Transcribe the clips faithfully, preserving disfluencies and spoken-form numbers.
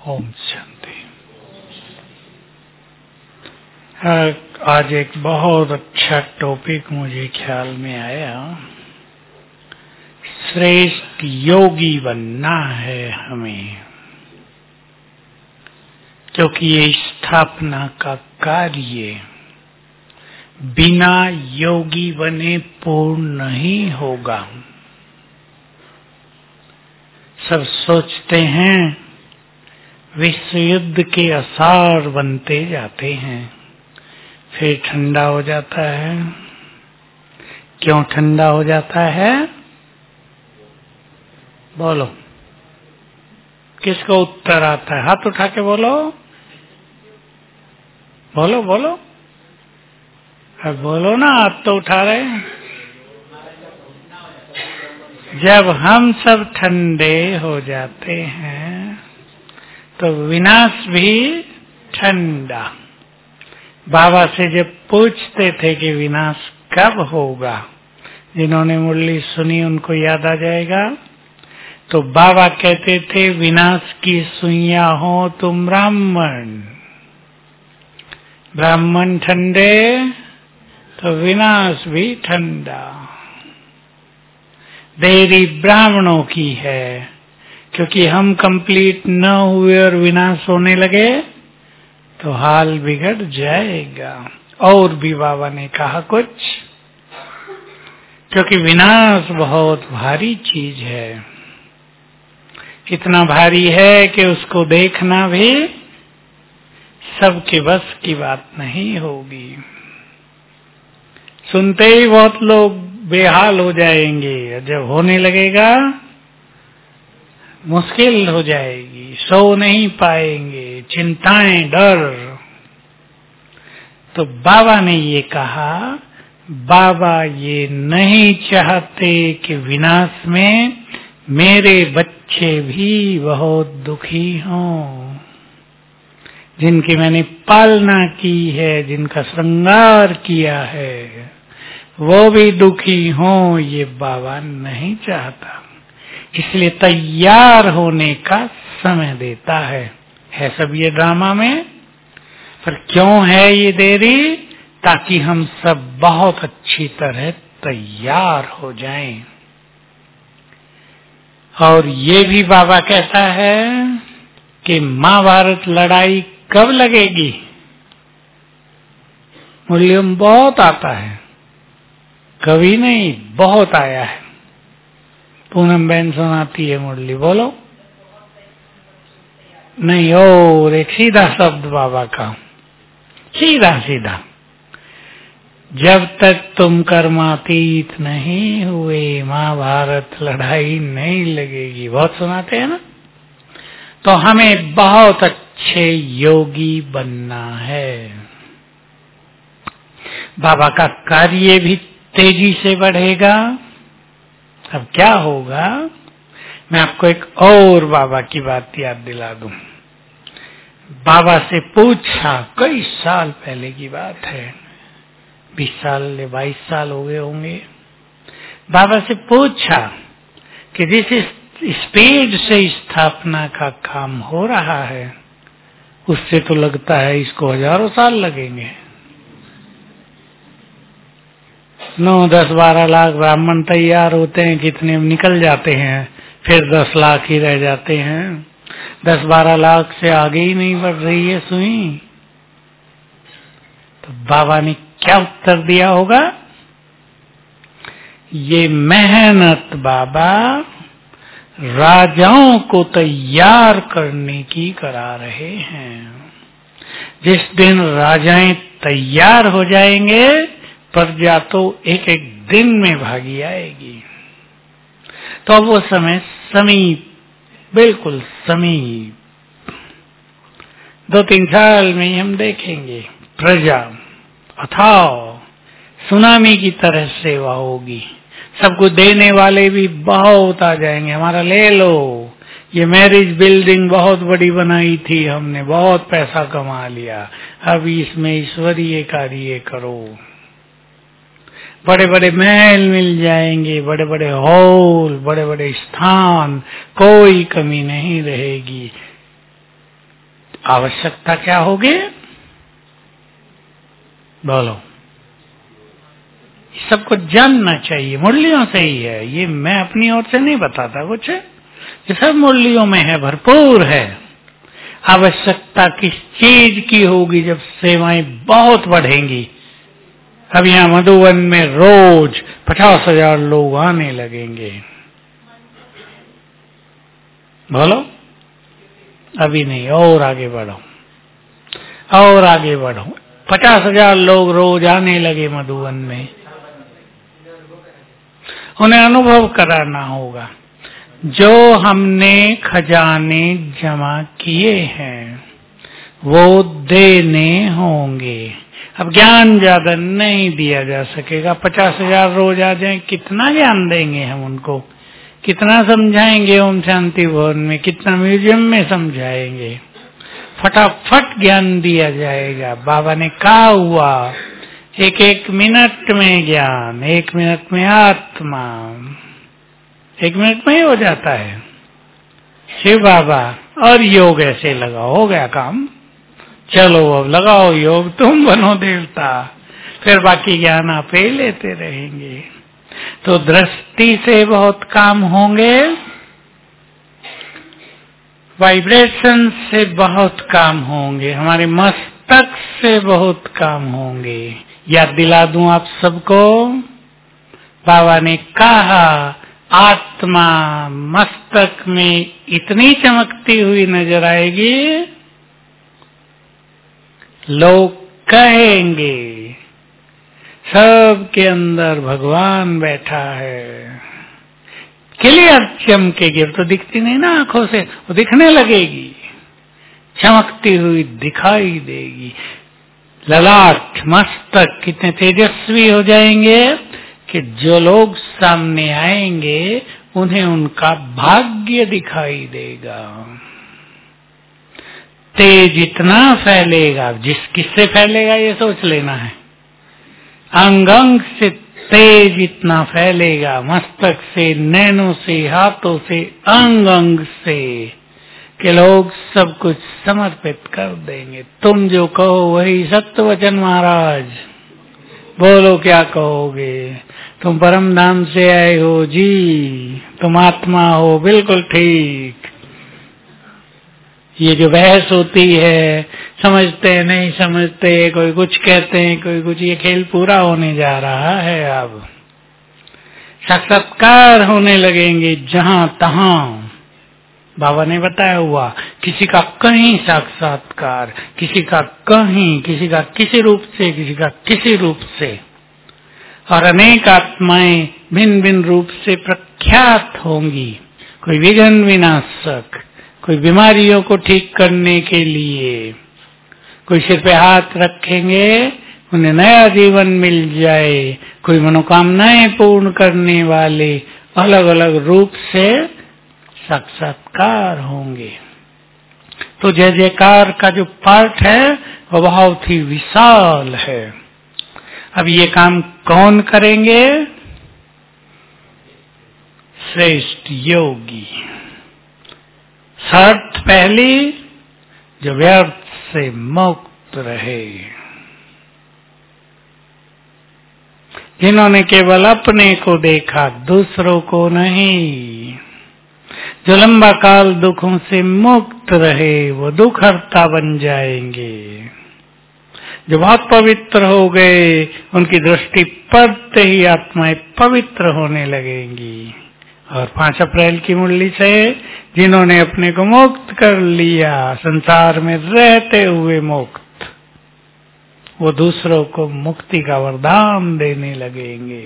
ओम शांति। आज एक बहुत अच्छा टॉपिक मुझे ख्याल में आया। श्रेष्ठ योगी बनना है हमें, क्योंकि ये स्थापना का कार्य बिना योगी बने पूर्ण नहीं होगा। सब सोचते हैं विश्व युद्ध के आसार बनते जाते हैं, फिर ठंडा हो जाता है। क्यों ठंडा हो जाता है? बोलो, किसको उत्तर आता है? हाथ उठा के बोलो, बोलो बोलो, अब बोलो ना, हाथ तो उठा रहे हैं। जब हम सब ठंडे हो जाते हैं तो विनाश भी ठंडा। बाबा से जब पूछते थे कि विनाश कब होगा, जिन्होंने मुरली सुनी उनको याद आ जाएगा, तो बाबा कहते थे विनाश की सुइया हो तुम ब्राह्मण। ब्राह्मण ठंडे तो विनाश भी ठंडा। देरी ब्राह्मणों की है, क्योंकि हम कंप्लीट न हुए और विनाश होने लगे तो हाल बिगड़ जाएगा। और भी बाबा ने कहा कुछ, क्योंकि विनाश बहुत भारी चीज है। इतना भारी है कि उसको देखना भी सबके बस की बात नहीं होगी। सुनते ही बहुत लोग बेहाल हो जाएंगे, जब होने लगेगा मुश्किल हो जाएगी, सो नहीं पाएंगे, चिंताएं, डर। तो बाबा ने ये कहा, बाबा ये नहीं चाहते कि विनाश में मेरे बच्चे भी बहुत दुखी हों, जिनकी मैंने पालना की है, जिनका श्रृंगार किया है, वो भी दुखी हों। ये बाबा नहीं चाहता, इसलिए तैयार होने का समय देता है। है सब ये ड्रामा में, पर क्यों है ये देरी? ताकि हम सब बहुत अच्छी तरह तैयार हो जाएं। और ये भी बाबा कहता है कि महाभारत लड़ाई कब लगेगी? मुरलियों में बहुत आता है, कभी नहीं, बहुत आया है। पूनम बहन सुनाती है मुरली, बोलो। नहीं, और एक सीधा शब्द बाबा का, सीधा सीधा, जब तक तुम कर्मातीत नहीं हुए महाभारत लड़ाई नहीं लगेगी। बहुत सुनाते हैं ना। तो हमें बहुत अच्छे योगी बनना है। बाबा का कार्य भी तेजी से बढ़ेगा। अब क्या होगा, मैं आपको एक और बाबा की बात याद दिला दूं। बाबा से पूछा, कई साल पहले की बात है, बीस साल या बाईस साल हो गए होंगे। बाबा से पूछा कि जिस स्पीड से स्थापना का काम हो रहा है, उससे तो लगता है इसको हजारों साल लगेंगे। नौ दस बारह लाख ब्राह्मण तैयार होते हैं, कितने निकल जाते हैं, फिर दस लाख ही रह जाते हैं। दस बारह लाख से आगे ही नहीं बढ़ रही है सुई। तो बाबा ने क्या उत्तर दिया होगा? ये मेहनत बाबा राजाओं को तैयार करने की करा रहे हैं। जिस दिन राजाएं तैयार हो जाएंगे, प्रजा तो एक एक दिन में भागी आएगी। तो अब वो समय समीप, बिल्कुल समीप, दो तीन साल में ही हम देखेंगे प्रजा अथाओ सुनामी की तरह सेवा होगी। सबको देने वाले भी बहुत आ जाएंगे। हमारा ले लो, ये मैरिज बिल्डिंग बहुत बड़ी बनाई थी हमने, बहुत पैसा कमा लिया, अब इसमें ईश्वरीय कार्य करो। बड़े बड़े महल मिल जाएंगे, बड़े बड़े हॉल, बड़े बड़े स्थान, कोई कमी नहीं रहेगी। आवश्यकता क्या होगी? बोलो। सबको जानना चाहिए, मुरलियों से ही है ये, मैं अपनी ओर से नहीं बताता कुछ, ये सब मुरलियों में है, भरपूर है। आवश्यकता किस चीज की होगी? जब सेवाएं बहुत बढ़ेंगी। अब यहाँ मधुवन में रोज पचास हजार लोग आने लगेंगे। बोलो। अभी नहीं, और आगे बढ़ो, और आगे बढ़ो। पचास हजार लोग रोज आने लगे मधुवन में, उन्हें अनुभव कराना होगा। जो हमने खजाने जमा किए हैं वो देने होंगे। अब ज्ञान ज्यादा नहीं दिया जा सकेगा। पचास हजार रोज आ जाए, कितना ज्ञान देंगे हम उनको? कितना समझाएंगे ओम शांति भवन में? कितना म्यूजियम में समझाएंगे? फटाफट ज्ञान दिया जाएगा। बाबा ने कहा हुआ, एक एक मिनट में ज्ञान, एक मिनट में आत्मा, एक मिनट में ही हो जाता है। शिव बाबा और योग ऐसे लगाओ, हो गया काम। चलो अब लगाओ योग, तुम बनो देवता, फिर बाकी ज्ञान आप ही लेते रहेंगे। तो दृष्टि से बहुत काम होंगे, वाइब्रेशन से बहुत काम होंगे, हमारे मस्तक से बहुत काम होंगे। याद दिला दूं आप सबको, बाबा ने कहा आत्मा मस्तक में इतनी चमकती हुई नजर आएगी, लोग कहेंगे सबके अंदर भगवान बैठा है। क्लियर चमकेगी, तो दिखती नहीं ना आंखों से, वो दिखने लगेगी, चमकती हुई दिखाई देगी। ललाट मस्तक कितने तेजस्वी हो जाएंगे कि जो लोग सामने आएंगे उन्हें उनका भाग्य दिखाई देगा। तेज इतना फैलेगा, जिस किससे फैलेगा ये सोच लेना है। अंग अंग से तेज इतना फैलेगा, मस्तक से, नैनों से, हाथों से, अंग अंग से, कि लोग सब कुछ समर्पित कर देंगे। तुम जो कहो वही सत्य वचन महाराज। बोलो क्या कहोगे? तुम परम धाम से आए हो जी, तुम आत्मा हो, बिल्कुल ठीक। ये जो बहस होती है, समझते हैं नहीं समझते, कोई कुछ कहते हैं कोई कुछ, ये खेल पूरा होने जा रहा है। अब साक्षात्कार होने लगेंगे जहां तहां। बाबा ने बताया हुआ, किसी का कहीं साक्षात्कार, किसी का कहीं, किसी का किसी रूप से, किसी का किसी रूप से, और अनेक आत्माएं भिन्न भिन्न रूप से प्रख्यात होंगी। कोई विघ्न विनाशक, कोई बीमारियों को ठीक करने के लिए, कोई सिर पे हाथ रखेंगे उन्हें नया जीवन मिल जाए, कोई मनोकामनाएं पूर्ण करने वाले अलग अलग रूप से साक्षात्कार होंगे। तो जय जयकार का जो पार्ट है वो बहुत ही विशाल है। अब ये काम कौन करेंगे? श्रेष्ठ योगी। शर्त पहली, जो व्यर्थ से मुक्त रहे, जिन्होंने केवल अपने को देखा, दूसरों को नहीं, जो लंबा काल दुखों से मुक्त रहे, वो दुख हर्ता बन जाएंगे। जो बहुत पवित्र हो गए, उनकी दृष्टि पड़ते ही आत्माएं पवित्र होने लगेंगी। और पांच अप्रैल की मुरली से जिन्होंने अपने को मुक्त कर लिया, संसार में रहते हुए मुक्त, वो दूसरों को मुक्ति का वरदान देने लगेंगे।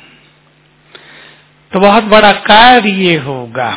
तो बहुत बड़ा कार्य होगा।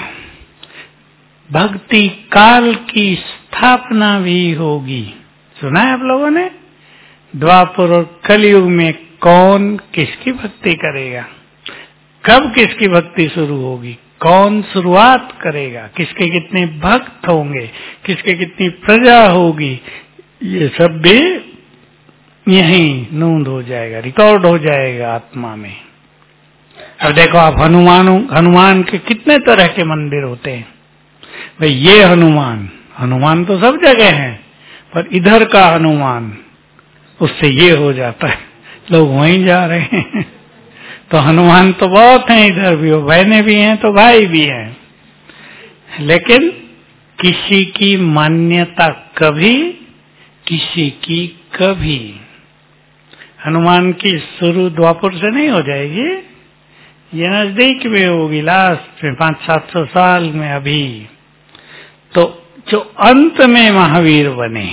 भक्ति काल की स्थापना भी होगी। सुना है आप लोगों ने? द्वापर और कलयुग में कौन किसकी भक्ति करेगा, कब किसकी भक्ति शुरू होगी, कौन शुरुआत करेगा, किसके कितने भक्त होंगे, किसके कितनी प्रजा होगी, ये सब भी यही नोंद हो जाएगा, रिकॉर्ड हो जाएगा आत्मा में। अब देखो आप, हनुमान हनुमान के कितने तरह के मंदिर होते हैं भाई। ये हनुमान हनुमान तो सब जगह हैं, पर इधर का हनुमान उससे ये हो जाता है, लोग वहीं जा रहे हैं। तो हनुमान तो बहुत हैं, इधर भी हो, बहनें भी हैं तो भाई भी हैं, लेकिन किसी की मान्यता कभी, किसी की कभी। हनुमान की शुरू द्वापर से नहीं हो जाएगी, ये नजदीक में होगी, लास्ट में पांच सात सौ साल में अभी। तो जो अंत में महावीर बने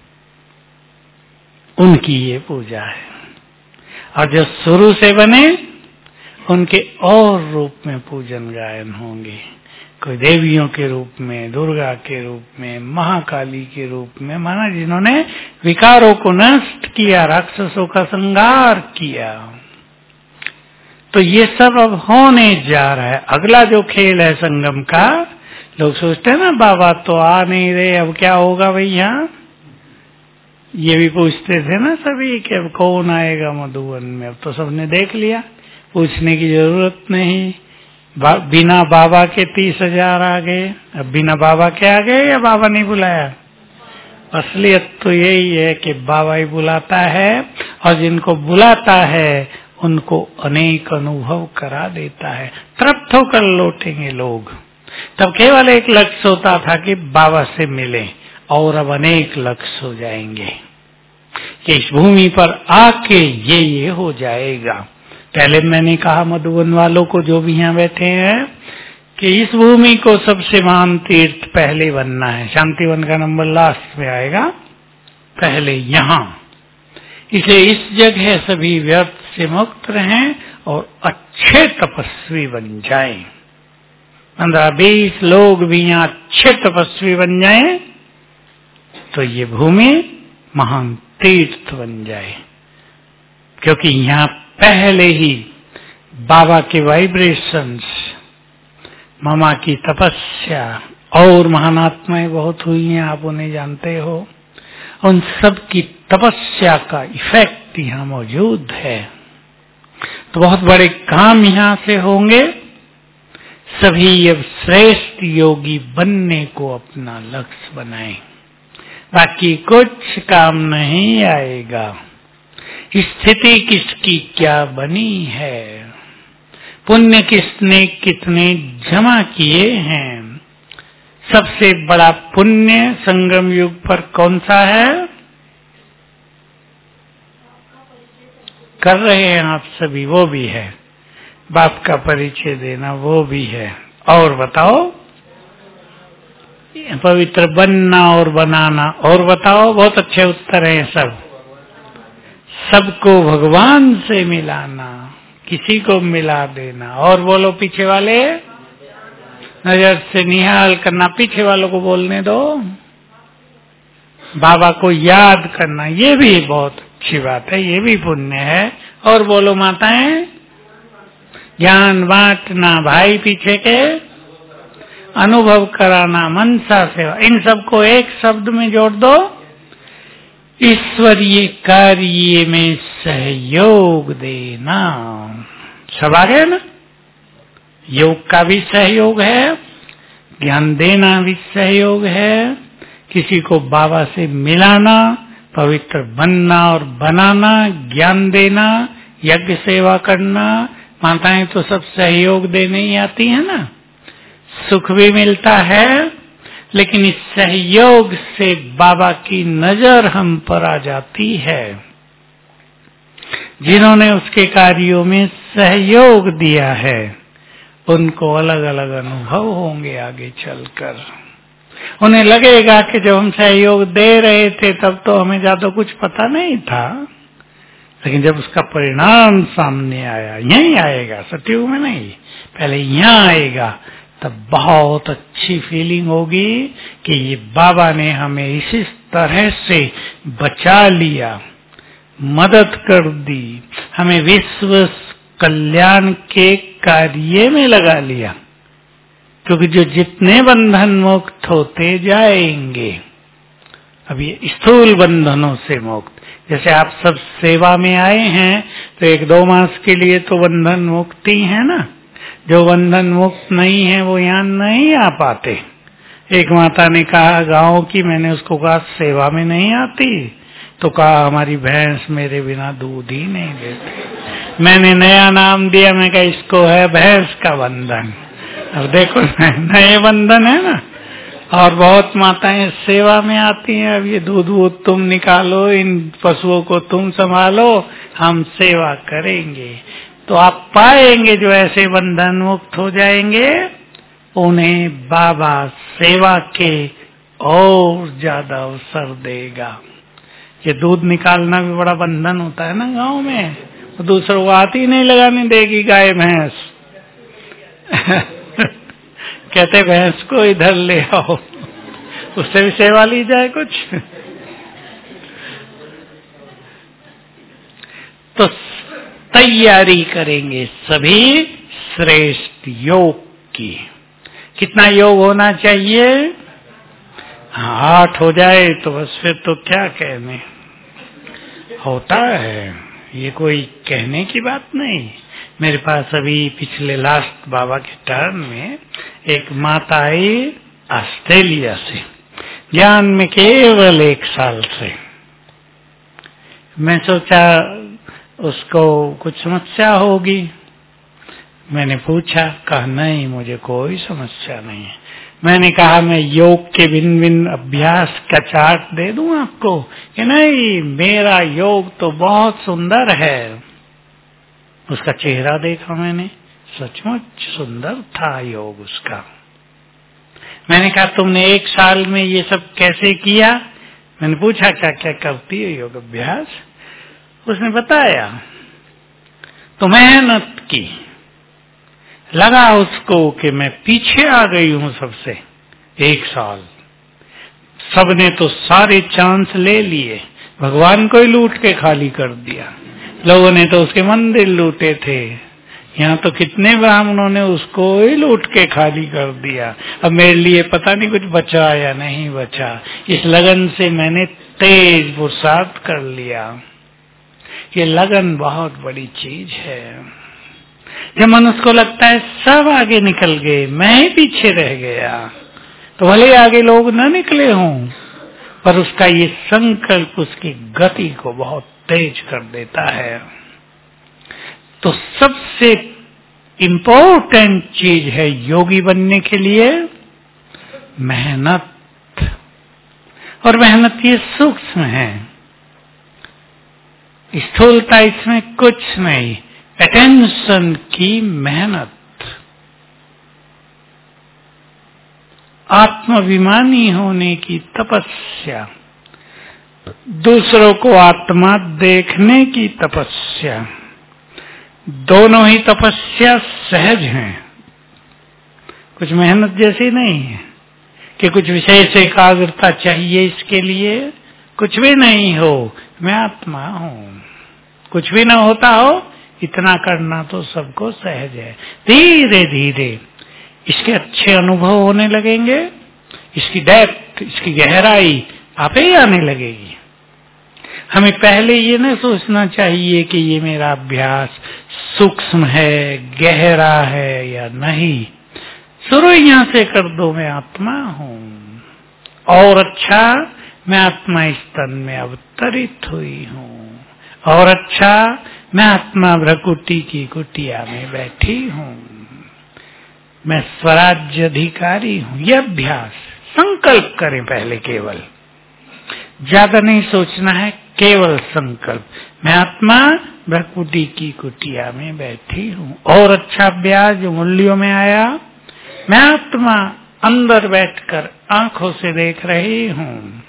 उनकी ये पूजा है, और जो शुरू से बने उनके और रूप में पूजन गायन होंगे। कोई देवियों के रूप में, दुर्गा के रूप में, महाकाली के रूप में, माना जिन्होंने विकारों को नष्ट किया, राक्षसों का संहार किया। तो ये सब अब होने जा रहा है। अगला जो खेल है संगम का, लोग सोचते हैं ना बाबा तो आ नहीं रहे, अब क्या होगा भैया। ये भी पूछते थे ना सभी कि अब कौन आएगा मधुबन में। अब तो सबने देख लिया, पूछने की जरूरत नहीं। बा, बिना बाबा के तीस हजार आ गए। अब बिना बाबा के आ गए या बाबा नहीं बुलाया। असलियत तो यही है कि बाबा ही बुलाता है, और जिनको बुलाता है उनको अनेक अनुभव करा देता है। तृप्त होकर लौटेंगे लोग। तब केवल एक लक्ष्य होता था कि बाबा से मिले, और अब अनेक लक्ष्य हो जाएंगे कि इस भूमि पर आके ये ये हो जाएगा। पहले मैंने कहा मधुबन वालों को, जो भी यहाँ बैठे हैं, कि इस भूमि को सबसे महान तीर्थ पहले बनना है। शांतिवन का नंबर लास्ट में आएगा, पहले यहाँ। इसलिए इस जगह सभी व्यर्थ से मुक्त रहें और अच्छे तपस्वी बन जाएं। पंद्रह बीस लोग भी यहाँ अच्छे तपस्वी बन जाएं तो ये भूमि महान तीर्थ बन जाए, क्योंकि यहाँ पहले ही बाबा के वाइब्रेशंस, मामा की तपस्या, और महानात्माएं बहुत हुई हैं, आप उन्हें जानते हो। उन सब की तपस्या का इफेक्ट यहाँ मौजूद है। तो बहुत बड़े काम यहाँ से होंगे। सभी अब श्रेष्ठ योगी बनने को अपना लक्ष्य बनाएं, बाकी कुछ काम नहीं आएगा। स्थिति किसकी क्या बनी है, पुण्य किसने कितने जमा किए हैं। सबसे बड़ा पुण्य संगम युग पर कौन सा है? कर रहे हैं आप सभी, वो भी है। बाप का परिचय देना, वो भी है। और बताओ, पवित्र बनना और बनाना। और बताओ, बहुत अच्छे उत्तर हैं सब। सबको भगवान से मिलाना, किसी को मिला देना। और बोलो पीछे वाले, नजर से निहाल करना, पीछे वालों को बोलने दो। बाबा को याद करना, ये भी बहुत अच्छी बात है, ये भी पुण्य है। और बोलो माताएं, ज्ञान बांटना, भाई पीछे के अनुभव कराना, मनसा सेवा। इन सबको एक शब्द में जोड़ दो, ईश्वरीय कार्य में सहयोग देना। सब आ गया ना। योग का भी सहयोग है, ज्ञान देना भी सहयोग है, किसी को बाबा से मिलाना, पवित्र बनना और बनाना, ज्ञान देना, यज्ञ सेवा करना। माताएं तो सब सहयोग देने ही आती है ना। सुख भी मिलता है, लेकिन इस सहयोग से बाबा की नजर हम पर आ जाती है। जिन्होंने उसके कार्यों में सहयोग दिया है उनको अलग अलग अनुभव होंगे आगे चलकर। उन्हें लगेगा कि जब हम सहयोग दे रहे थे तब तो हमें ज्यादा कुछ पता नहीं था, लेकिन जब उसका परिणाम सामने आया, यहीं आएगा, सतयुग में नहीं, पहले यहाँ आएगा, तब बहुत अच्छी फीलिंग होगी कि ये बाबा ने हमें इसी तरह से बचा लिया, मदद कर दी, हमें विश्व कल्याण के कार्य में लगा लिया। क्योंकि जो जितने बंधन मुक्त होते जाएंगे, अब ये स्थूल बंधनों से मुक्त, जैसे आप सब सेवा में आए हैं तो एक दो मास के लिए तो बंधन मुक्ति है ना। जो बंधन मुक्त नहीं है वो यहाँ नहीं आ पाते, एक माता ने कहा गांव की, मैंने उसको कहा सेवा में नहीं आती, तो कहा हमारी भैंस मेरे बिना दूध ही नहीं देती। मैंने नया नाम दिया, मैं कहा इसको है भैंस का बंधन। अब देखो नए बंधन है ना। और बहुत माताएं सेवा में आती हैं, अब ये दूध वूध तुम निकालो, इन पशुओं को तुम संभालो, हम सेवा करेंगे। तो आप पाएंगे जो ऐसे बंधन मुक्त हो जाएंगे, उन्हें बाबा सेवा के और ज्यादा अवसर देगा। ये दूध निकालना भी बड़ा बंधन होता है ना गांव में, तो दूसरों को हाथ ही नहीं लगाने देगी गाय भैंस। कहते भैंस को इधर ले आओ, उससे भी सेवा ली जाए कुछ। तो तैयारी करेंगे सभी श्रेष्ठ योग की। कितना योग होना चाहिए? आठ हो जाए तो बस फिर तो क्या कहने, होता है, ये कोई कहने की बात नहीं। मेरे पास अभी पिछले लास्ट बाबा के टर्न में एक माता आई ऑस्ट्रेलिया से, ज्ञान में केवल एक साल से। मैं सोचा उसको कुछ समस्या होगी, मैंने पूछा, कहा नहीं मुझे कोई समस्या नहीं है। मैंने कहा मैं योग के भिन्न भिन्न अभ्यास का चार्ट दे दूं आपको, कि नहीं मेरा योग तो बहुत सुंदर है। उसका चेहरा देखा मैंने, सचमुच सुंदर था योग उसका। मैंने कहा तुमने एक साल में ये सब कैसे किया? मैंने पूछा क्या क्या करती है योग अभ्यास? उसने बताया। तो मेहनत की, लगा उसको कि मैं पीछे आ गई हूं सबसे। एक साल सबने तो सारे चांस ले लिए, भगवान को ही लूट के खाली कर दिया। लोगों ने तो उसके मंदिर लूटे थे, यहाँ तो कितने ब्राह्मणों ने उसको ही लूट के खाली कर दिया। अब मेरे लिए पता नहीं कुछ बचा या नहीं बचा। इस लगन से मैंने तेज पुरुषार्थ कर लिया। ये लगन बहुत बड़ी चीज है। जब मनुष्य को लगता है सब आगे निकल गए, मैं ही पीछे रह गया, तो भले आगे लोग न निकले हों, पर उसका ये संकल्प उसकी गति को बहुत तेज कर देता है। तो सबसे इम्पोर्टेंट चीज है योगी बनने के लिए मेहनत। और मेहनत ये सूक्ष्म है, स्थूलता इसमें कुछ नहीं। अटेंशन की मेहनत, आत्माभिमानी होने की तपस्या, दूसरों को आत्मा देखने की तपस्या, दोनों ही तपस्या सहज हैं। कुछ मेहनत जैसी नहीं है कि कुछ विशेष एकाग्रता चाहिए इसके लिए, कुछ भी नहीं हो, मैं आत्मा हूँ। कुछ भी ना होता हो, इतना करना तो सबको सहज है। धीरे धीरे इसके अच्छे अनुभव होने लगेंगे, इसकी डेप्थ, इसकी गहराई आपे ही आने लगेगी। हमें पहले ये न सोचना चाहिए कि ये मेरा अभ्यास सूक्ष्म है, गहरा है या नहीं। शुरू यहाँ से कर दो, मैं आत्मा हूँ, और अच्छा मैं आत्मा स्तन में अवतरित हुई हूँ, और अच्छा मैं आत्मा भ्रकुटी की कुटिया में बैठी हूँ, मैं स्वराज्य अधिकारी हूँ। यह अभ्यास संकल्प करें पहले, केवल ज्यादा नहीं सोचना है, केवल संकल्प, मैं आत्मा भ्रकुटी की कुटिया में बैठी हूँ। और अच्छा अभ्यास जो मूल्यों में आया, मैं आत्मा अंदर बैठकर आंखों से देख रही हूँ।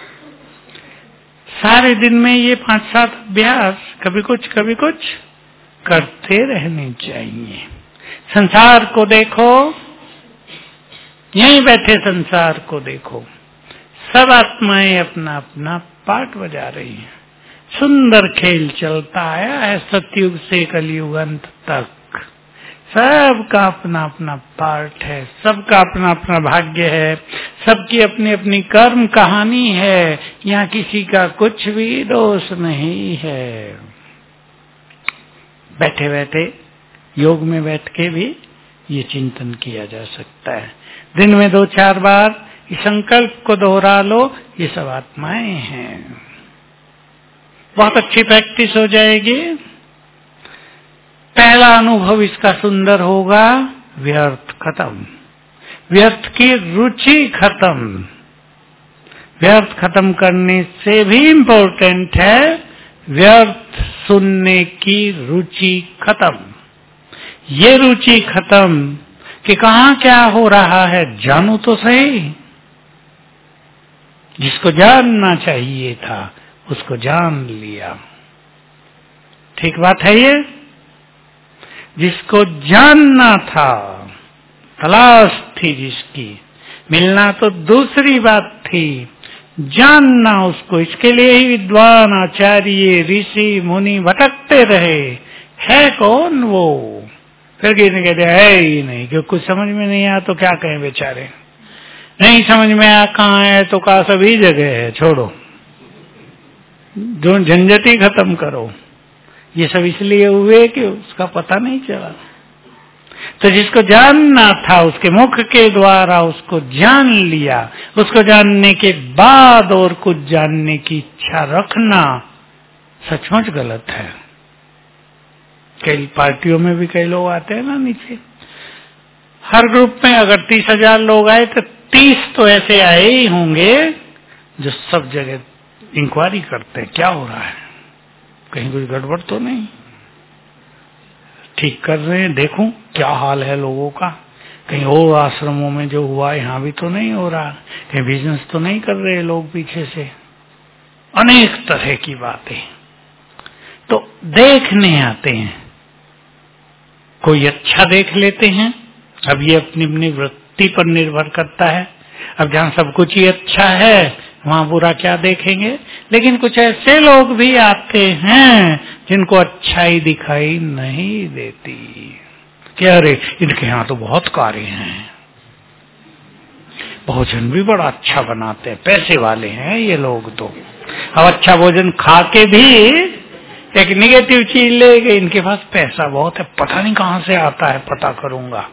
सारे दिन में ये पांच सात अभ्यास कभी कुछ कभी कुछ करते रहने चाहिए। संसार को देखो, यहीं बैठे संसार को देखो, सब आत्माएं अपना अपना पार्ट बजा रही हैं। सुंदर खेल चलता आया है सतयुग से कलयुग अंत तक। सबका अपना अपना पार्ट है, सबका अपना अपना भाग्य है, सबकी अपनी अपनी कर्म कहानी है। यहाँ किसी का कुछ भी दोष नहीं है। बैठे बैठे योग में बैठ के भी ये चिंतन किया जा सकता है। दिन में दो चार बार इस संकल्प को दोहरा लो, ये सब आत्माएं हैं। बहुत अच्छी प्रैक्टिस हो जाएगी। पहला अनुभव इसका सुंदर होगा, व्यर्थ खत्म, व्यर्थ की रुचि खत्म। व्यर्थ खत्म करने से भी इम्पोर्टेंट है व्यर्थ सुनने की रुचि खत्म। ये रुचि खत्म कि कहाँ क्या हो रहा है, जानू तो सही। जिसको जानना चाहिए था उसको जान लिया। ठीक बात है ये। जिसको जानना था, तलाश थी जिसकी, मिलना तो दूसरी बात थी, जानना उसको। इसके लिए ही विद्वान, आचार्य, ऋषि, मुनि भटकते रहे। है कौन वो? फिर किसी ने कहते है ही नहीं, क्योंकि कुछ समझ में नहीं आया तो क्या कहें बेचारे। नहीं समझ में आया कहाँ है तो कहा सभी जगह है, छोड़ो, जो झंझट ही खत्म करो। ये सब इसलिए हुए कि उसका पता नहीं चला। तो जिसको जानना था उसके मुख के द्वारा उसको जान लिया। उसको जानने के बाद और कुछ जानने की इच्छा रखना सचमुच गलत है। कई पार्टियों में भी कई लोग आते हैं ना नीचे, हर ग्रुप में अगर तीस हजार लोग आए तो तीस तो ऐसे आए ही होंगे जो सब जगह इंक्वायरी करते हैं क्या हो रहा है, कहीं कुछ गड़बड़ तो नहीं, ठीक कर रहे हैं, देखूं क्या हाल है लोगों का, कहीं और आश्रमों में जो हुआ यहाँ भी तो नहीं हो रहा, कहीं बिजनेस तो नहीं कर रहे लोग पीछे से। अनेक तरह की बातें तो देखने आते हैं। कोई अच्छा देख लेते हैं, अब ये अपनी अपनी वृत्ति पर निर्भर करता है। अब जहाँ सब कुछ ही अच्छा है वहाँ बुरा क्या देखेंगे। लेकिन कुछ ऐसे लोग भी आते हैं जिनको अच्छाई दिखाई नहीं देती कि अरे इनके यहाँ तो बहुत कार्य हैं, भोजन भी बड़ा अच्छा बनाते हैं, पैसे वाले हैं ये लोग। तो अब अच्छा भोजन खा के भी एक निगेटिव चीज ले गए, इनके पास पैसा बहुत है, पता नहीं कहाँ से आता है, पता करूंगा।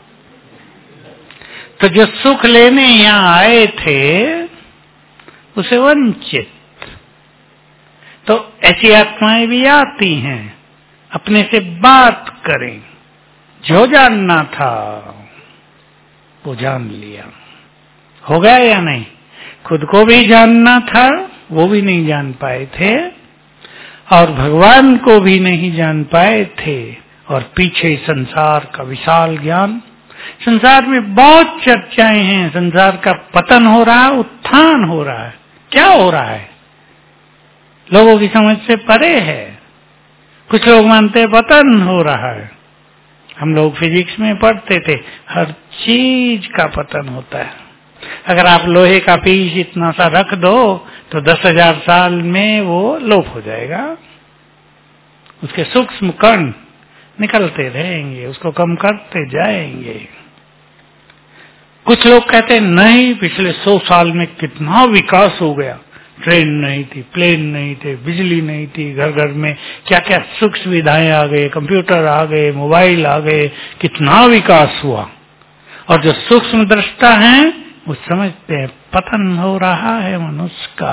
तो जो सुख लेने यहाँ आए थे उसे वंचित। तो ऐसी आत्माएं भी आती हैं, अपने से बात करें, जो जानना था वो जान लिया। हो गया या नहीं? खुद को भी जानना था वो भी नहीं जान पाए थे, और भगवान को भी नहीं जान पाए थे, और पीछे संसार का विशाल ज्ञान। संसार में बहुत चर्चाएं हैं, संसार का पतन हो रहा है, उत्थान हो रहा है। क्या हो रहा है लोगों की समझ से परे है। कुछ लोग मानते हैं पतन हो रहा है। हम लोग फिजिक्स में पढ़ते थे हर चीज का पतन होता है। अगर आप लोहे का पीस इतना सा रख दो तो दस हजार साल में वो लोप हो जाएगा, उसके सूक्ष्म कण निकलते रहेंगे, उसको कम करते जाएंगे। कुछ लोग कहते हैं नहीं, पिछले सौ साल में कितना विकास हो गया, ट्रेन नहीं थी, प्लेन नहीं थे, बिजली नहीं थी, घर घर में क्या क्या सुख सुविधाएं आ गए, कंप्यूटर आ गए, मोबाइल आ गए, कितना विकास हुआ। और जो सूक्ष्म दृष्टा हैं वो समझते हैं पतन हो रहा है मनुष्य का।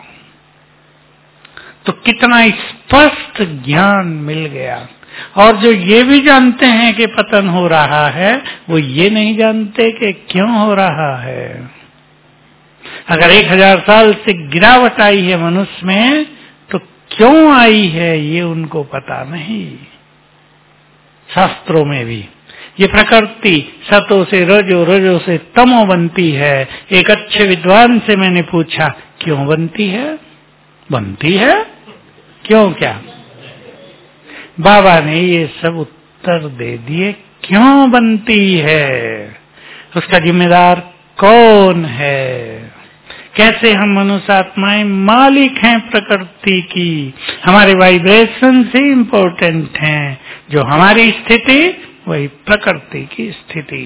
तो कितना स्पष्ट ज्ञान मिल गया। और जो ये भी जानते हैं कि पतन हो रहा है वो ये नहीं जानते कि क्यों हो रहा है। अगर एक हजार साल से गिरावट आई है मनुष्य में तो क्यों आई है ये उनको पता नहीं। शास्त्रों में भी ये प्रकृति सतो से रजो, रजो से तमो बनती है। एक अच्छे विद्वान से मैंने पूछा क्यों बनती है? बनती है क्यों? क्या बाबा ने ये सब उत्तर दे दिए, क्यों बनती है, उसका जिम्मेदार कौन है, कैसे हम मनुष्य आत्माएं मालिक हैं प्रकृति की, हमारे वाइब्रेशन से इम्पोर्टेंट हैं, जो हमारी स्थिति वही प्रकृति की स्थिति।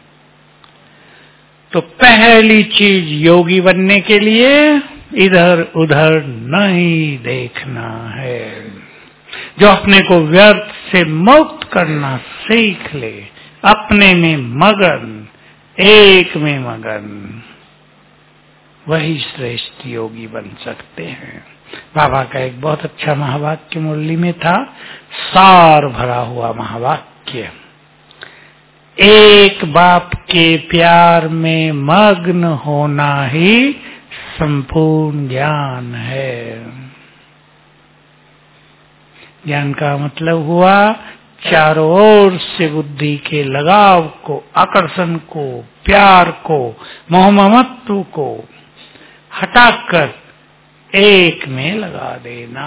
तो पहली चीज योगी बनने के लिए इधर उधर नहीं देखना है। जो अपने को व्यर्थ से मुक्त करना सीख ले, अपने में मगन, एक में मगन, वही श्रेष्ठ योगी बन सकते हैं। बाबा का एक बहुत अच्छा महावाक्य मुरली में था, सार भरा हुआ महावाक्य, एक बाप के प्यार में मग्न होना ही संपूर्ण ज्ञान है। ज्ञान का मतलब हुआ चारों ओर से बुद्धि के लगाव को, आकर्षण को, प्यार को, मोह ममत्व को हटाकर एक में लगा देना।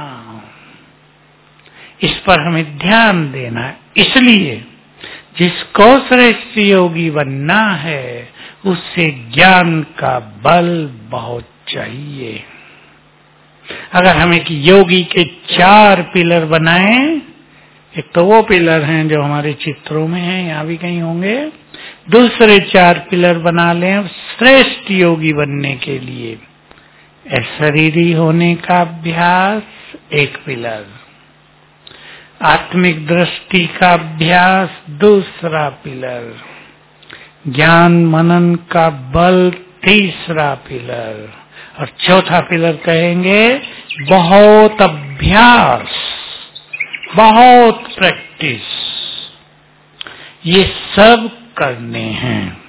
इस पर हमें ध्यान देना है। इसलिए जिसको श्रेष्ठ योगी बनना है उससे ज्ञान का बल बहुत चाहिए। अगर हम एक योगी के चार पिलर बनाएं, एक तो वो पिलर हैं जो हमारे चित्रों में हैं, यहाँ भी कहीं होंगे, दूसरे चार पिलर बना लें श्रेष्ठ योगी बनने के लिए। शरीरी होने का अभ्यास एक पिलर, आत्मिक दृष्टि का अभ्यास दूसरा पिलर, ज्ञान मनन का बल तीसरा पिलर, और चौथा पिलर कहेंगे बहुत अभ्यास, बहुत प्रैक्टिस। ये सब करने हैं।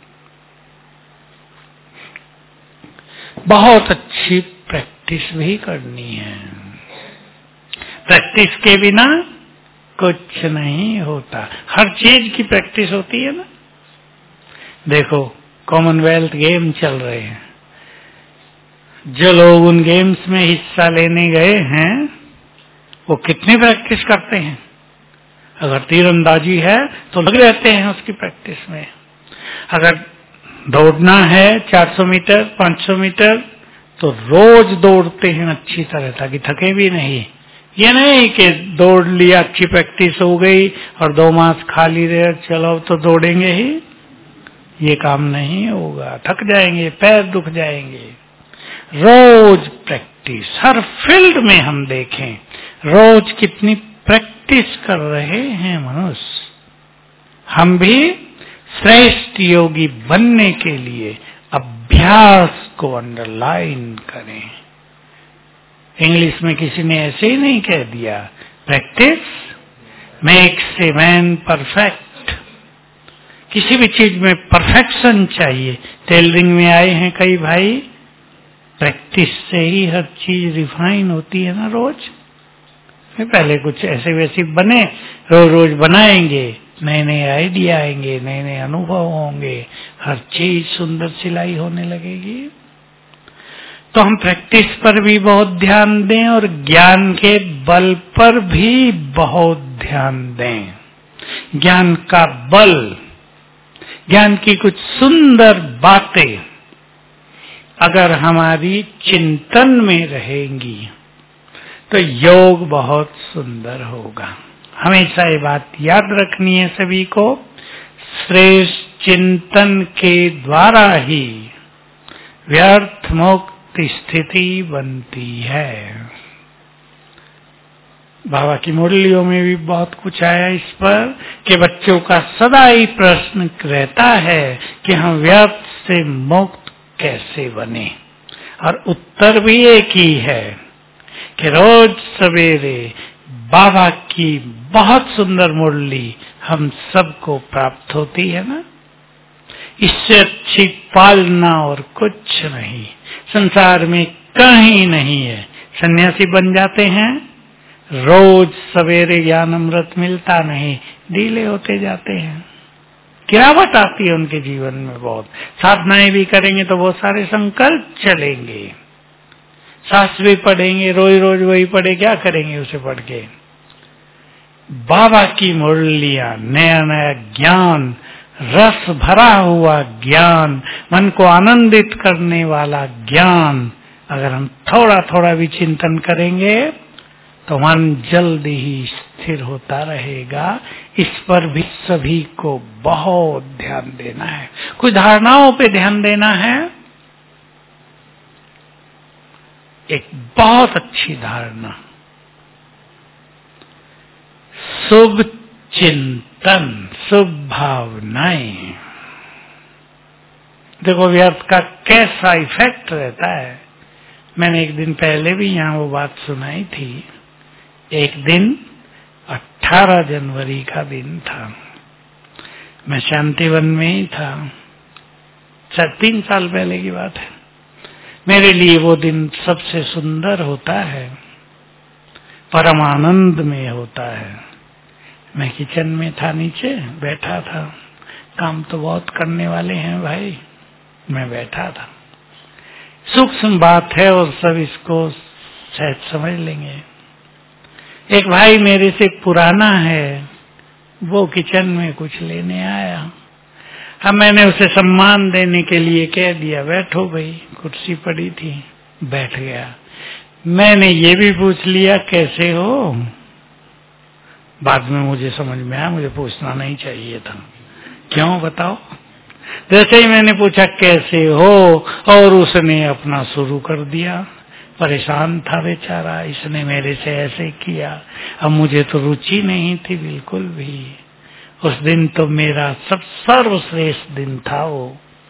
बहुत अच्छी प्रैक्टिस भी करनी है। प्रैक्टिस के बिना कुछ नहीं होता। हर चीज की प्रैक्टिस होती है ना। देखो कॉमनवेल्थ गेम चल रहे हैं, जो लोग उन गेम्स में हिस्सा लेने गए हैं वो कितनी प्रैक्टिस करते हैं। अगर तीरंदाजी है तो लगे रहते हैं उसकी प्रैक्टिस में। अगर दौड़ना है चार सौ मीटर, पाँच सौ मीटर, तो रोज दौड़ते हैं अच्छी तरह ताकि थके भी नहीं। ये नहीं कि दौड़ लिया, अच्छी प्रैक्टिस हो गई और दो मास खाली रहे, चलो तो दौड़ेंगे ही, ये काम नहीं होगा, थक जाएंगे, पैर दुख जाएंगे। रोज प्रैक्टिस, हर फील्ड में हम देखें रोज कितनी प्रैक्टिस कर रहे हैं मनुष्य। हम भी श्रेष्ठ योगी बनने के लिए अभ्यास को अंडरलाइन करें। इंग्लिश में किसी ने ऐसे ही नहीं कह दिया, practice makes a man perfect. किसी भी चीज में परफेक्शन चाहिए। टेलरिंग में आए हैं कई भाई, प्रैक्टिस से ही हर चीज रिफाइन होती है ना। रोज पहले कुछ ऐसे वैसे बने, रोज रोज बनाएंगे, नए नए आइडिया आएंगे, नए नए अनुभव होंगे, हर चीज सुंदर सिलाई होने लगेगी। तो हम प्रैक्टिस पर भी बहुत ध्यान दें और ज्ञान के बल पर भी बहुत ध्यान दें। ज्ञान का बल, ज्ञान की कुछ सुंदर बातें अगर हमारी चिंतन में रहेंगी तो योग बहुत सुंदर होगा। हमेशा ये बात याद रखनी है सभी को, श्रेष्ठ चिंतन के द्वारा ही व्यर्थ मुक्त स्थिति बनती है। बाबा की मुरलियों में भी बहुत कुछ आया इस पर कि बच्चों का सदा ही प्रश्न रहता है कि हम व्यर्थ से मुक्त कैसे बने, और उत्तर भी एक ही है कि रोज सवेरे बाबा की बहुत सुंदर मुरली हम सबको प्राप्त होती है ना। इससे अच्छी पालना और कुछ नहीं संसार में कहीं नहीं है। सन्यासी बन जाते हैं, रोज सवेरे ज्ञान अमृत मिलता नहीं, ढीले होते जाते हैं, गिरावट आती है उनके जीवन में। बहुत साधनाएं भी करेंगे तो बहुत सारे संकल्प चलेंगे, सास भी पढ़ेंगे, रोज रोज वही पढ़े, क्या करेंगे उसे पढ़ के। बाबा की मुरलियां, नया नया ज्ञान, रस भरा हुआ ज्ञान, मन को आनंदित करने वाला ज्ञान अगर हम थोड़ा थोड़ा भी चिंतन करेंगे तो मन जल्दी ही स्थिर होता रहेगा। इस पर भी सभी को बहुत ध्यान देना है। कुछ धारणाओं पे ध्यान देना है। एक बहुत अच्छी धारणा, शुभ चिंतन, शुभ भावनाएं, देखो व्यर्थ का कैसा इफेक्ट रहता है। मैंने एक दिन पहले भी यहाँ वो बात सुनाई थी। एक दिन अठारह जनवरी का दिन था, मैं शांतिवन में ही था, चार तीन साल पहले की बात है। मेरे लिए वो दिन सबसे सुंदर होता है, परम आनंद में होता है। मैं किचन में था, नीचे बैठा था, काम तो बहुत करने वाले हैं भाई, मैं बैठा था। सूक्ष्म बात है और सब इसको शायद समझ लेंगे। एक भाई मेरे से पुराना है, वो किचन में कुछ लेने आया। अब मैंने उसे सम्मान देने के लिए कह दिया बैठो भाई, कुर्सी पड़ी थी, बैठ गया। मैंने ये भी पूछ लिया कैसे हो। बाद में मुझे समझ में आया मुझे पूछना नहीं चाहिए था। क्यों बताओ? जैसे ही मैंने पूछा कैसे हो, और उसने अपना शुरू कर दिया। परेशान था बेचारा, इसने मेरे से ऐसे किया। अब मुझे तो रुचि नहीं थी बिल्कुल भी। उस दिन तो मेरा सब सर्वश्रेष्ठ दिन था वो।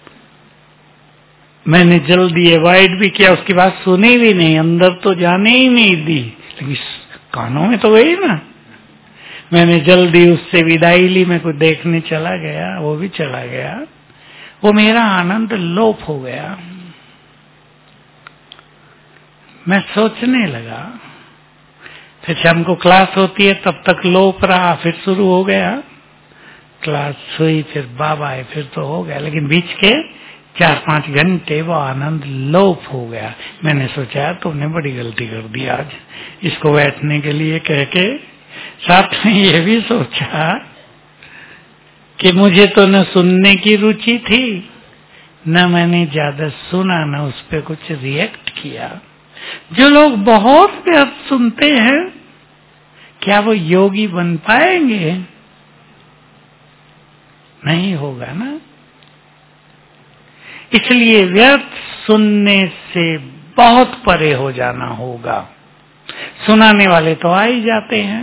मैंने जल्दी अवॉइड भी किया, उसकी बात सुनी भी नहीं, अंदर तो जाने ही नहीं दी, लेकिन कानों में तो गई ना। मैंने जल्दी उससे विदाई ली, मैं कुछ देखने चला गया, वो भी चला गया। वो मेरा आनंद लोप हो गया। मैं सोचने लगा, फिर शाम को क्लास होती है, तब तक लोप रहा, फिर शुरू हो गया। क्लास हुई, फिर बाबा आए, फिर तो हो गया, लेकिन बीच के चार पांच घंटे वो आनंद लोप हो गया। मैंने सोचा तुमने बड़ी गलती कर दी आज, इसको बैठने के लिए कह के। साथ में ये भी सोचा कि मुझे तो न सुनने की रुचि थी, न मैंने ज्यादा सुना, न उस पर कुछ रिएक्ट किया। जो लोग बहुत व्यर्थ सुनते हैं, क्या वो योगी बन पाएंगे? नहीं होगा ना। इसलिए व्यर्थ सुनने से बहुत परे हो जाना होगा। सुनाने वाले तो आ ही जाते हैं।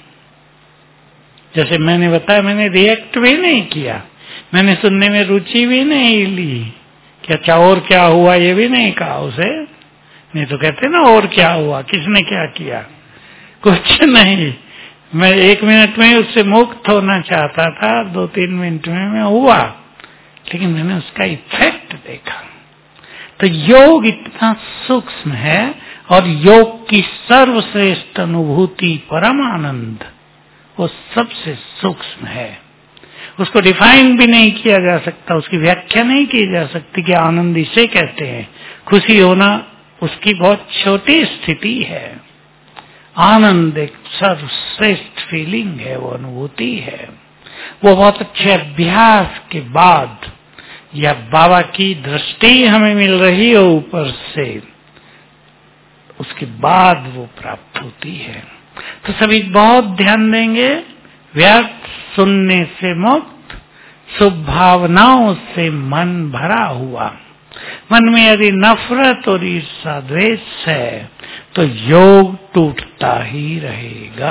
जैसे मैंने बताया, मैंने रिएक्ट भी नहीं किया, मैंने सुनने में रुचि भी नहीं ली कि अच्छा और क्या हुआ, ये भी नहीं कहा उसे। नहीं तो कहते ना और क्या हुआ, किसने क्या किया, कुछ नहीं। मैं एक मिनट में उससे मुक्त होना चाहता था, दो तीन मिनट में मैं हुआ, लेकिन मैंने उसका इफेक्ट देखा। तो योग इतना सूक्ष्म है, और योग की सर्वश्रेष्ठ अनुभूति परम आनंद वो सबसे सूक्ष्म है। उसको डिफाइन भी नहीं किया जा सकता, उसकी व्याख्या नहीं की जा सकती कि आनंद इसे कहते हैं। खुशी होना उसकी बहुत छोटी स्थिति है। आनंद एक सर्वश्रेष्ठ फीलिंग है, वो अनुभूति है। वो बहुत अच्छे अभ्यास के बाद, या बाबा की दृष्टि हमें मिल रही हो ऊपर से, उसके बाद वो प्राप्त होती है। तो सभी बहुत ध्यान देंगे। व्यर्थ सुनने से मुक्त, शुभ भावनाओं से मन भरा हुआ। मन में यदि नफरत और ईर्षा द्वेष है तो योग टूटता ही रहेगा।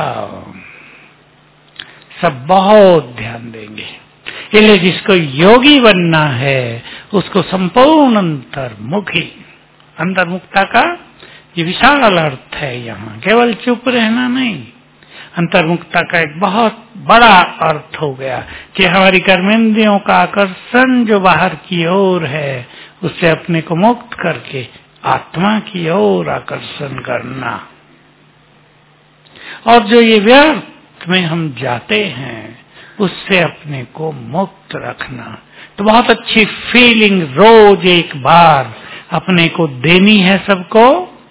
सब बहुत ध्यान देंगे। इसलिए जिसको योगी बनना है उसको संपूर्ण अंतर्मुखी, अंतर्मुखता का ये विशाल अर्थ है। यहाँ केवल चुप रहना नहीं, अंतर्मुखता का एक बहुत बड़ा अर्थ हो गया कि हमारी कर्मेंद्रियों का आकर्षण जो बाहर की ओर है, उससे अपने को मुक्त करके आत्मा की ओर आकर्षण करना। और जो ये व्यर्थ में हम जाते हैं, उससे अपने को मुक्त रखना। तो बहुत अच्छी फीलिंग रोज एक बार अपने को देनी है सबको।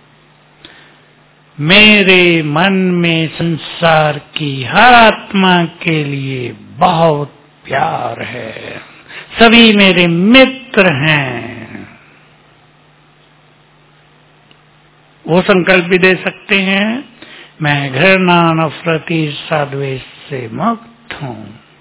मेरे मन में संसार की हर आत्मा के लिए बहुत प्यार है, सभी मेरे मित्र हैं। वो संकल्प भी दे सकते हैं, मैं घृणा नफरत ईर्षा द्वेष से मुक्त हूं।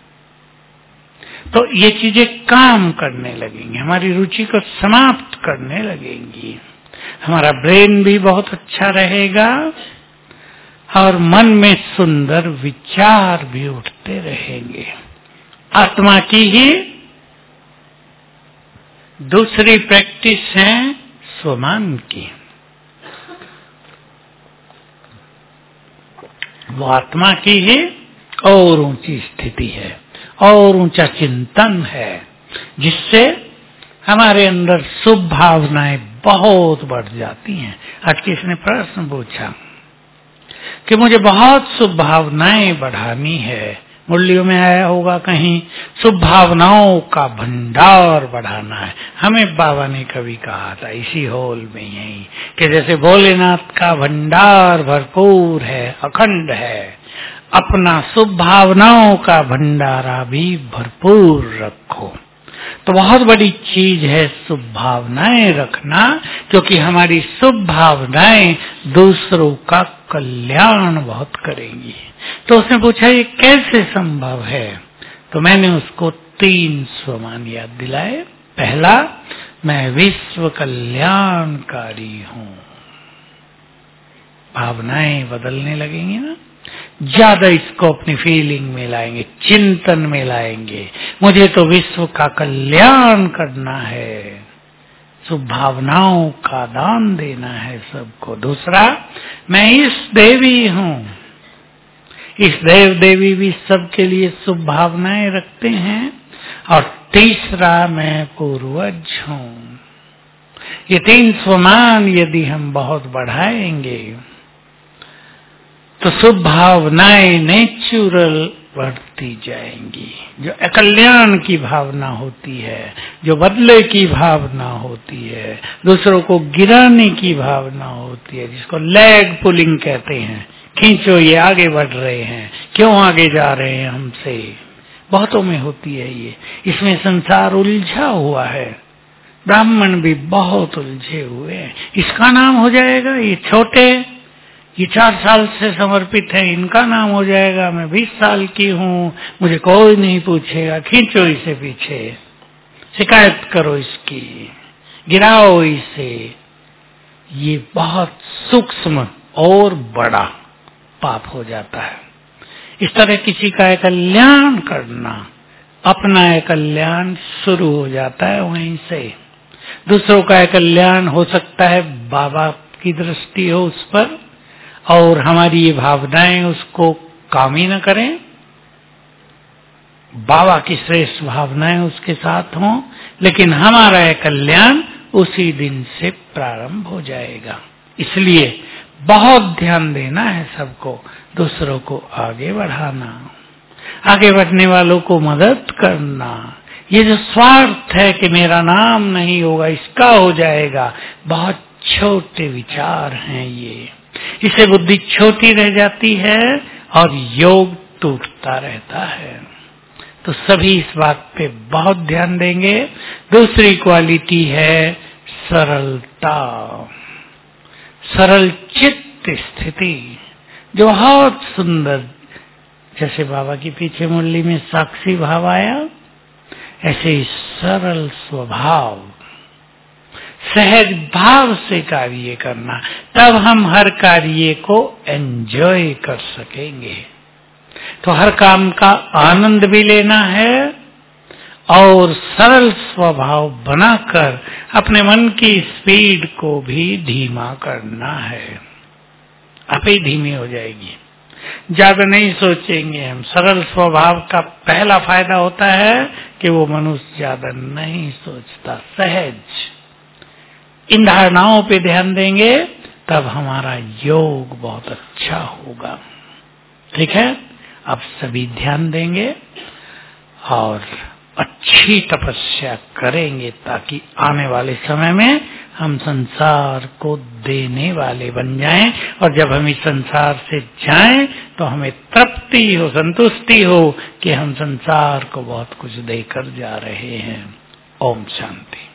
तो ये चीजें काम करने लगेंगी, हमारी रुचि को समाप्त करने लगेंगी। हमारा ब्रेन भी बहुत अच्छा रहेगा और मन में सुंदर विचार भी उठते रहेंगे। आत्मा की ही दूसरी प्रैक्टिस है स्वमान की। वो आत्मा की ही और ऊंची स्थिति है और ऊंचा चिंतन है, जिससे हमारे अंदर शुभ भावनाएं बहुत बढ़ जाती हैं। आज किसी ने प्रश्न पूछा कि मुझे बहुत शुभ भावनाएं बढ़ानी है, मुरलियों में आया होगा कहीं, शुभ भावनाओं का भंडार बढ़ाना है। हमें बाबा ने कभी कहा था इसी हॉल में यही, कि जैसे भोलेनाथ का भंडार भरपूर है, अखंड है, अपना शुभ भावनाओं का भंडारा भी भरपूर रखो। तो बहुत बड़ी चीज है शुभ भावनाएं रखना, क्योंकि हमारी शुभ भावनाएं दूसरों का कल्याण बहुत करेंगी। तो उसने पूछा ये कैसे संभव है? तो मैंने उसको तीन स्वमान याद दिलाए। पहला, मैं विश्व कल्याणकारी हूँ। भावनाएं बदलने लगेंगी ना, ज्यादा इसको अपनी फीलिंग में लाएंगे, चिंतन में लाएंगे। मुझे तो विश्व का कल्याण करना है, शुभ भावनाओं का दान देना है सबको। दूसरा, मैं इस देवी हूँ, इस देव देवी भी सबके लिए शुभ भावनाएं रखते हैं। और तीसरा, मैं पूर्वज हूँ। ये तीन स्वमान यदि हम बहुत बढ़ाएंगे तो शुभ भावनाएं नेचुरल बढ़ती जाएंगी। जो कल्याण की भावना होती है, जो बदले की भावना होती है, दूसरों को गिराने की भावना होती है, जिसको लेग पुलिंग कहते हैं, खींचो ये आगे बढ़ रहे हैं, क्यों आगे जा रहे हैं हमसे, बहुतों में होती है ये। इसमें संसार उलझा हुआ है, ब्राह्मण भी बहुत उलझे हुए हैं। इसका नाम हो जाएगा, ये छोटे, ये चार साल से समर्पित है, इनका नाम हो जाएगा, मैं बीस साल की हूँ, मुझे कोई नहीं पूछेगा, खींचो इसे पीछे, शिकायत करो इसकी, गिराओ इसे। ये बहुत सूक्ष्म और बड़ा पाप हो जाता है। इस तरह किसी का कल्याण करना, अपना कल्याण शुरू हो जाता है वहीं से। दूसरों का कल्याण हो सकता है बाबा की दृष्टि हो उस पर, और हमारी ये भावनाएं उसको काम ही न करें, बाबा की श्रेष्ठ भावनाएं उसके साथ हों, लेकिन हमारा यह कल्याण उसी दिन से प्रारंभ हो जाएगा। इसलिए बहुत ध्यान देना है सबको, दूसरों को आगे बढ़ाना, आगे बढ़ने वालों को मदद करना। ये जो स्वार्थ है कि मेरा नाम नहीं होगा, इसका हो जाएगा, बहुत छोटे विचार हैं ये। इससे बुद्धि छोटी रह जाती है और योग टूटता रहता है। तो सभी इस बात पे बहुत ध्यान देंगे। दूसरी क्वालिटी है सरलता, सरल चित्त स्थिति, जो बहुत सुंदर, जैसे बाबा की पीछे मुरली में साक्षी भाव आया, ऐसे ही सरल स्वभाव, सहज भाव से कार्य करना, तब हम हर कार्य को एंजॉय कर सकेंगे। तो हर काम का आनंद भी लेना है और सरल स्वभाव बनाकर अपने मन की स्पीड को भी धीमा करना है। आप ही धीमी हो जाएगी, ज्यादा नहीं सोचेंगे हम। सरल स्वभाव का पहला फायदा होता है कि वो मनुष्य ज्यादा नहीं सोचता, सहज। इन धारणाओं पे ध्यान देंगे तब हमारा योग बहुत अच्छा होगा। ठीक है, अब सभी ध्यान देंगे और अच्छी तपस्या करेंगे ताकि आने वाले समय में हम संसार को देने वाले बन जाएं, और जब हम इस संसार से जाएं तो हमें तृप्ति हो, संतुष्टि हो कि हम संसार को बहुत कुछ देकर जा रहे हैं। ओम शांति।